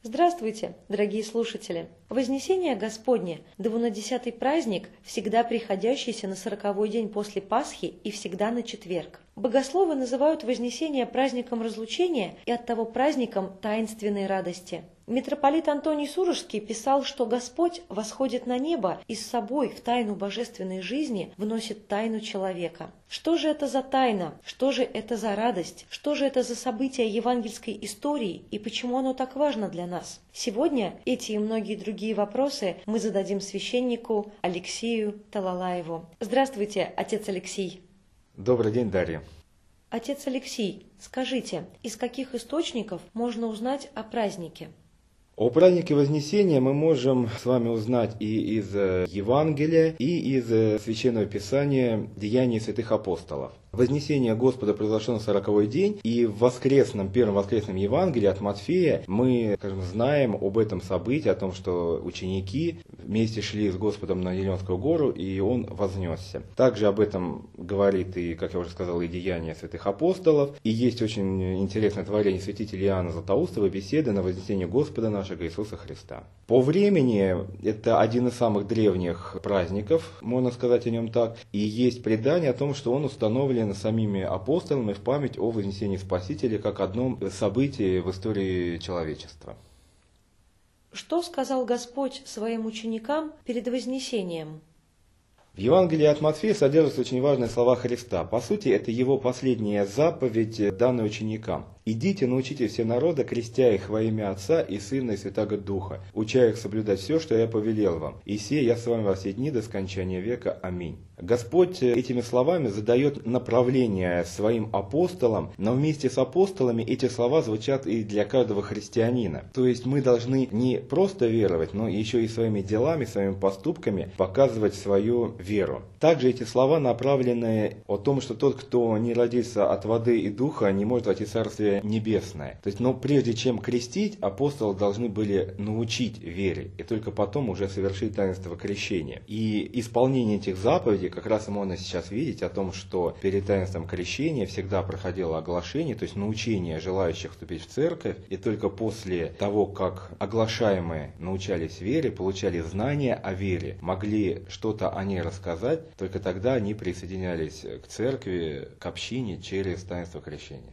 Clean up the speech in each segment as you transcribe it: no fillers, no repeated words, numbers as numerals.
Здравствуйте, дорогие слушатели! Вознесение Господне, двунадесятый праздник, всегда приходящийся на 40-й день после Пасхи и всегда на четверг. Богословы называют Вознесение праздником разлучения и оттого праздником таинственной радости. Митрополит Антоний Сурожский писал, что Господь восходит на небо и с собой в тайну божественной жизни вносит тайну человека. Что же это за тайна? Что же это за радость? Что же это за событие евангельской истории и почему оно так важно для нас? Сегодня эти и многие другие вопросы мы зададим священнику Алексею Талалаеву. Здравствуйте, отец Алексей. Добрый день, Дарья. Отец Алексей, скажите, из каких источников можно узнать о празднике? О празднике Вознесения мы можем с вами узнать и из Евангелия, и из Священного Писания Деяний святых апостолов. Вознесение Господа произошло на 40-й день, и в первом воскресном Евангелии от Матфея мы, знаем об этом событии, о том, что ученики вместе шли с Господом на Елеонскую гору, и Он вознесся. Также об этом говорит и, как я уже сказал, и Деяния святых апостолов, и есть очень интересное творение святителя Иоанна Златоустова «Беседы на вознесение Господа нашего Иисуса Христа». По времени это один из самых древних праздников, можно сказать о нем так, и есть предание о том, что он установлен самими апостолами в память о вознесении Спасителя как одном событии в истории человечества. Что сказал Господь своим ученикам перед Вознесением? В Евангелии от Матфея содержатся очень важные слова Христа. По сути, это его последняя заповедь, данная ученикам. «Идите, научите все народы, крестя их во имя Отца и Сына и Святаго Духа, уча их соблюдать все, что я повелел вам. И сие я с вами во все дни до скончания века. Аминь». Господь этими словами задает направление своим апостолам, но вместе с апостолами эти слова звучат и для каждого христианина. То есть мы должны не просто веровать, но еще и своими делами, своими поступками показывать свою веру. Также эти слова направлены о том, что тот, кто не родился от воды и духа, не может войти в Царствие Небесное. То есть, но прежде чем крестить, апостолы должны были научить вере, и только потом уже совершить таинство крещения. И исполнение этих заповедей как раз и можно сейчас видеть о том, что перед таинством крещения всегда проходило оглашение, то есть научение желающих вступить в церковь, и только после того, как оглашаемые научались вере, получали знания о вере, могли что-то о ней рассказать, только тогда они присоединялись к церкви, к общине через таинство крещения.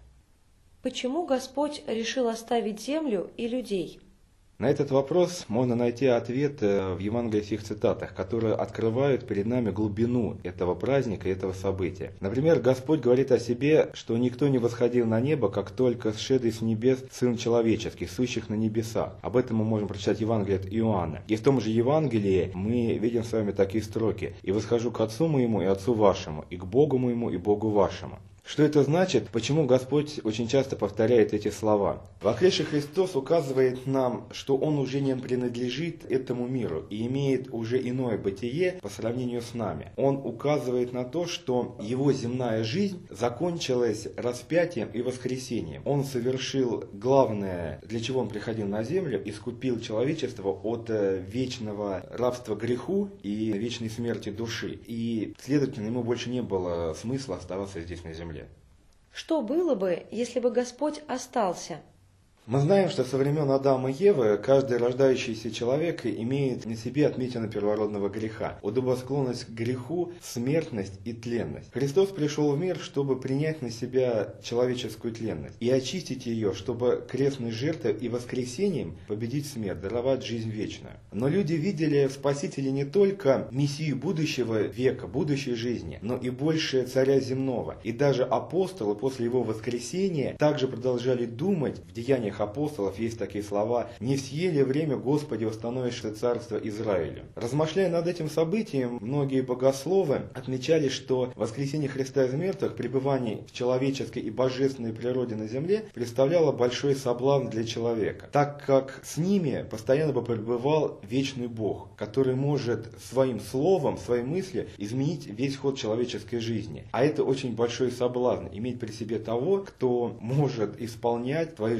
Почему Господь решил оставить землю и людей? На этот вопрос можно найти ответ в евангельских цитатах, которые открывают перед нами глубину этого праздника, этого события. Например, Господь говорит о себе, что никто не восходил на небо, как только сшедший с небес Сын Человеческий, сущих на небесах. Об этом мы можем прочитать Евангелие от Иоанна. И в том же Евангелии мы видим с вами такие строки: «И восхожу к Отцу моему и Отцу вашему, и к Богу моему и Богу вашему». Что это значит? Почему Господь очень часто повторяет эти слова? Воскресший Христос указывает нам, что Он уже не принадлежит этому миру и имеет уже иное бытие по сравнению с нами. Он указывает на то, что Его земная жизнь закончилась распятием и воскресением. Он совершил главное, для чего Он приходил на землю, искупил человечество от вечного рабства греху и вечной смерти души. И, следовательно, Ему больше не было смысла оставаться здесь на земле. Что было бы, если бы Господь остался? Мы знаем, что со времен Адама и Евы каждый рождающийся человек имеет на себе отметину первородного греха, удобосклонность к греху, смертность и тленность. Христос пришел в мир, чтобы принять на себя человеческую тленность и очистить ее, чтобы крестной жертвой и воскресением победить смерть, даровать жизнь вечную. Но люди видели в Спасителе не только Мессию будущего века, будущей жизни, но и больше царя земного. И даже апостолы после его воскресения также продолжали думать в деяниях апостолов есть такие слова: «Не в сие ли время, Господи, установишь царство Израилю». Размышляя над этим событием, многие богословы отмечали, что воскресение Христа из мертвых, пребывание в человеческой и божественной природе на земле представляло большой соблазн для человека, так как с ними постоянно бы пребывал вечный Бог, который может своим словом, своей мыслью изменить весь ход человеческой жизни. А это очень большой соблазн — иметь при себе того, кто может исполнять твои желания.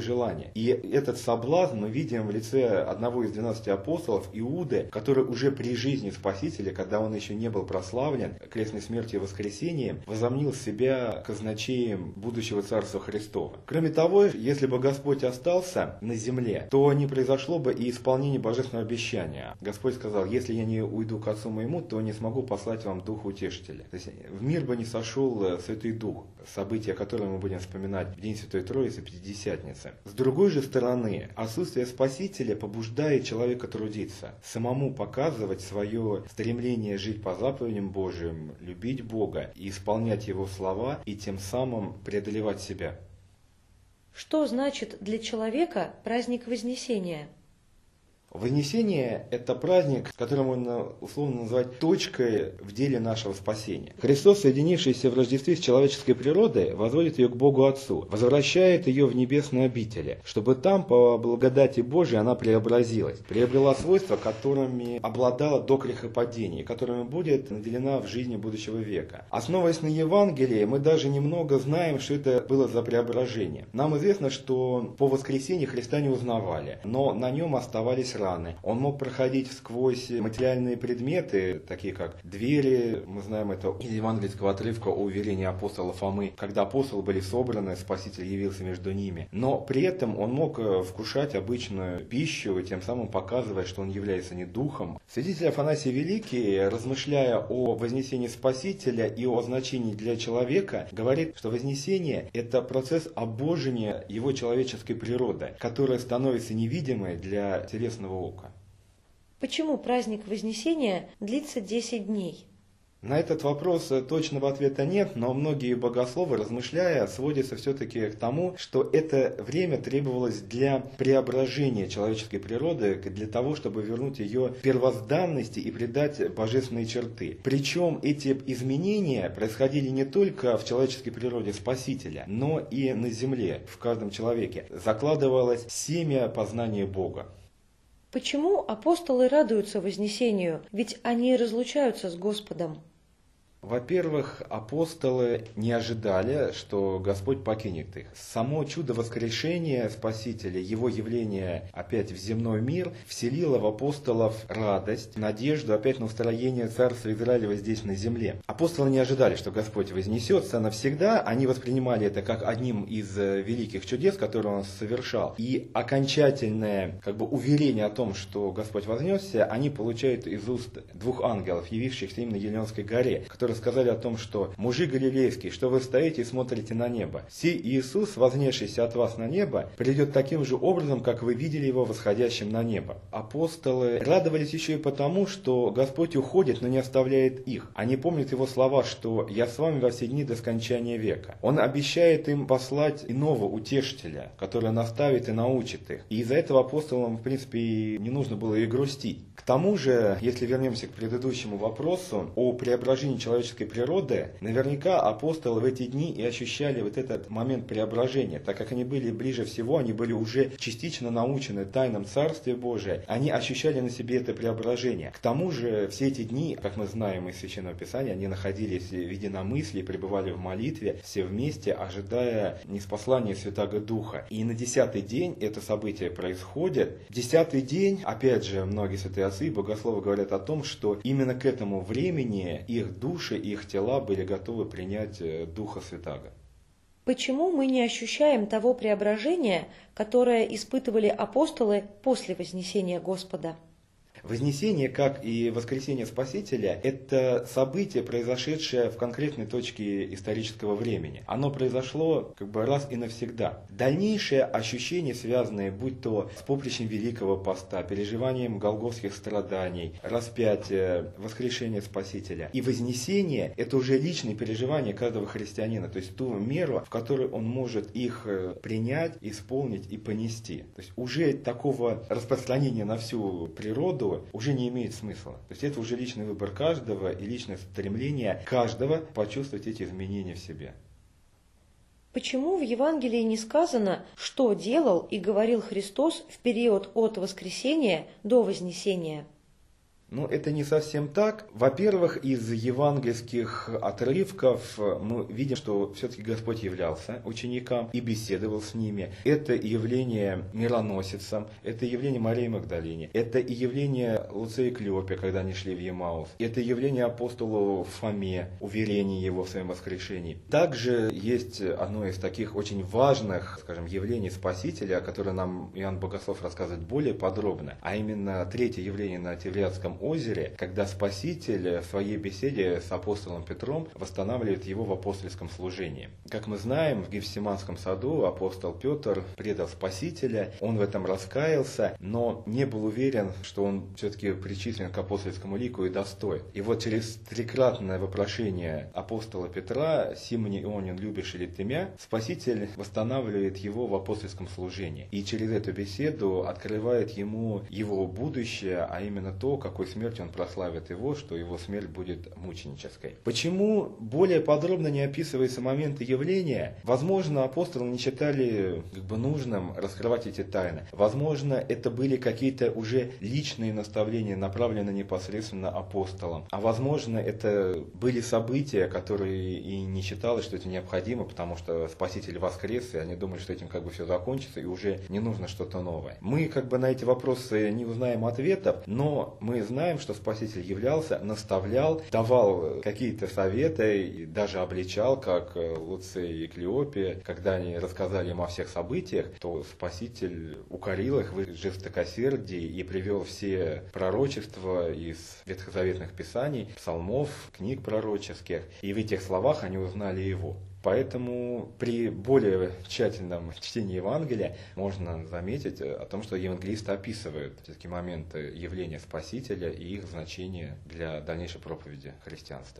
послание. И этот соблазн мы видим в лице одного из 12 апостолов, Иуды, который уже при жизни Спасителя, когда он еще не был прославлен крестной смертью и воскресением, возомнил себя казначеем будущего Царства Христова. Кроме того, если бы Господь остался на земле, то не произошло бы и исполнение божественного обещания. Господь сказал: если я не уйду к Отцу моему, то не смогу послать вам Духа Утешителя. То есть в мир бы не сошел Святой Дух, события, которые мы будем вспоминать в День Святой Троицы, Пятидесятницы. С другой же стороны, отсутствие Спасителя побуждает человека трудиться, самому показывать свое стремление жить по заповедям Божьим, любить Бога и исполнять Его слова, и тем самым преодолевать себя. Что значит для человека праздник Вознесения? Вознесение – это праздник, который можно условно назвать точкой в деле нашего спасения. Христос, соединившийся в Рождестве с человеческой природой, возводит ее к Богу Отцу, возвращает ее в небесные обители, чтобы там, по благодати Божией, она преобразилась, приобрела свойства, которыми обладала до грехопадения, которыми будет наделена в жизни будущего века. Основываясь на Евангелии, мы даже немного знаем, что это было за преображение. Нам известно, что по воскресенье Христа не узнавали, но на нем оставались раны. Он мог проходить сквозь материальные предметы, такие как двери, мы знаем это из евангельского отрывка о уверении апостола Фомы, когда апостолы были собраны, Спаситель явился между ними. Но при этом он мог вкушать обычную пищу, и тем самым показывая, что он является не духом. Святитель Афанасий Великий, размышляя о вознесении Спасителя и о значении для человека, говорит, что вознесение – это процесс обожения его человеческой природы, которая становится невидимой для телесного ока. Почему праздник Вознесения длится 10 дней? На этот вопрос точного ответа нет, но многие богословы, размышляя, сводятся все-таки к тому, что это время требовалось для преображения человеческой природы, для того, чтобы вернуть ее первозданности и придать божественные черты. Причем эти изменения происходили не только в человеческой природе Спасителя, но и на земле, в каждом человеке. Закладывалось семя познания Бога. Почему апостолы радуются Вознесению, ведь они разлучаются с Господом? Во-первых, апостолы не ожидали, что Господь покинет их. Само чудо воскрешения Спасителя, его явление опять в земной мир, вселило в апостолов радость, надежду опять на устроение царства Израилева здесь на земле. Апостолы не ожидали, что Господь вознесется навсегда, они воспринимали это как одним из великих чудес, которые Он совершал. И окончательное уверение о том, что Господь вознесся, они получают из уст двух ангелов, явившихся им на Елеонской горе, которые сказали о том, что «Мужи галилейские, что вы стоите и смотрите на небо? Сей Иисус, вознесшийся от вас на небо, придет таким же образом, как вы видели Его восходящим на небо». Апостолы радовались еще и потому, что Господь уходит, но не оставляет их. Они помнят Его слова, что «Я с вами во все дни до скончания века». Он обещает им послать иного утешителя, который наставит и научит их. И из-за этого апостолам, в принципе, не нужно было и грустить. К тому же, если вернемся к предыдущему вопросу о преображении человеческой природы, наверняка апостолы в эти дни и ощущали вот этот момент преображения, так как они были ближе всего, они были уже частично научены тайнам Царствия Божия, они ощущали на себе это преображение. К тому же, все эти дни, как мы знаем из Священного Писания, они находились в единомыслии, пребывали в молитве, все вместе, ожидая ниспослания Святаго Духа. И на 10-й день это событие происходит. 10-й день, опять же, многие святые отцы и богословы говорят о том, что именно к этому времени их души, их тела были готовы принять Духа Святаго. Почему мы не ощущаем того преображения, которое испытывали апостолы после Вознесения Господа? Вознесение, как и воскресение Спасителя, это событие, произошедшее в конкретной точке исторического времени. Оно произошло раз и навсегда. Дальнейшие ощущения, связанные будь то с поприщем Великого Поста, переживанием голгофских страданий, распятия, воскрешения Спасителя и вознесение, это уже личные переживания каждого христианина, то есть ту меру, в которой он может их принять, исполнить и понести. То есть уже такого распространения на всю природу уже не имеет смысла. То есть это уже личный выбор каждого и личное стремление каждого почувствовать эти изменения в себе. Почему в Евангелии не сказано, что делал и говорил Христос в период от воскресения до вознесения? Но это не совсем так. Во-первых, из евангельских отрывков мы видим, что все-таки Господь являлся ученикам и беседовал с ними. Это явление мироносицам, это явление Марии Магдалине, это и явление Луции и Клеопе, когда они шли в Емаус, это явление апостолу Фоме, уверение его в своем воскрешении. Также есть одно из таких очень важных, скажем, явлений Спасителя, которое нам Иоанн Богослов рассказывает более подробно, а именно третье явление на Тевриадском озере, когда Спаситель в своей беседе с апостолом Петром восстанавливает его в апостольском служении. Как мы знаем, в Гефсиманском саду апостол Петр предал Спасителя, он в этом раскаялся, но не был уверен, что он все-таки причислен к апостольскому лику и достоин. И вот через трикратное вопрошение апостола Петра: «Симоне Ионин, любишь или ты мя?», Спаситель восстанавливает его в апостольском служении. И через эту беседу открывает ему его будущее, а именно то, какой смертью он прославит его, что его смерть будет мученической. Почему более подробно не описываются моменты явления? Возможно, апостолы не считали нужным раскрывать эти тайны. Возможно, это были какие-то уже личные наставления, направленные непосредственно апостолам. А возможно, это были события, которые и не считалось, что это необходимо, потому что Спаситель воскрес, и они думали, что этим все закончится, и уже не нужно что-то новое. Мы на эти вопросы не узнаем ответов, но мы знаем, что Спаситель являлся, наставлял, давал какие-то советы, и даже обличал, как Луции и Клеопе, когда они рассказали им о всех событиях, то Спаситель укорил их в жестокосердии и привел все пророчества из ветхозаветных писаний, псалмов, книг пророческих, и в этих словах они узнали его. Поэтому при более тщательном чтении Евангелия можно заметить о том, что евангелисты описывают все-таки моменты явления Спасителя и их значение для дальнейшей проповеди христианства.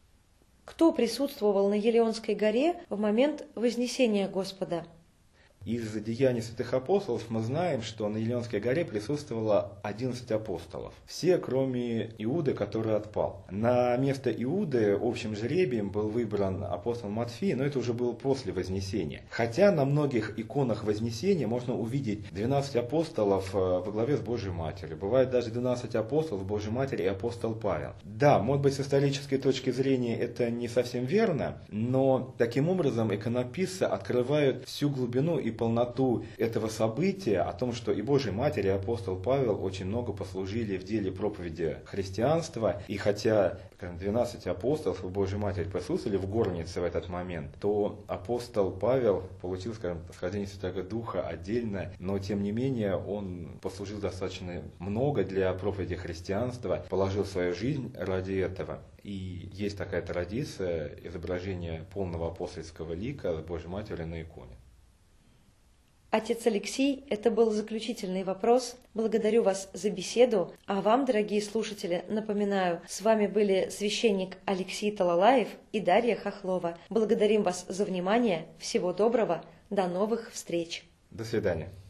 Кто присутствовал на Елеонской горе в момент вознесения Господа? Из деяний святых апостолов мы знаем, что на Елеонской горе присутствовало 11 апостолов. Все, кроме Иуды, который отпал. На место Иуды общим жребием был выбран апостол Матфей, но это уже было после Вознесения. Хотя на многих иконах Вознесения можно увидеть 12 апостолов во главе с Божьей Матерью. Бывает даже 12 апостолов, Божьей Матери и апостол Павел. Да, может быть, с исторической точки зрения это не совсем верно, но таким образом иконописцы открывают всю глубину и полноту этого события, о том, что и Божьей Матери, и апостол Павел очень много послужили в деле проповеди христианства. И хотя 12 апостолов и Божьей Матери присутствовали в горнице в этот момент, то апостол Павел получил, схождение Святого Духа отдельно, но тем не менее он послужил достаточно много для проповеди христианства, положил свою жизнь ради этого. И есть такая традиция изображения полного апостольского лика с Божьей Матерью на иконе. Отец Алексей, это был заключительный вопрос. Благодарю вас за беседу. А вам, дорогие слушатели, напоминаю, с вами были священник Алексей Талалаев и Дарья Хохлова. Благодарим вас за внимание. Всего доброго. До новых встреч. До свидания.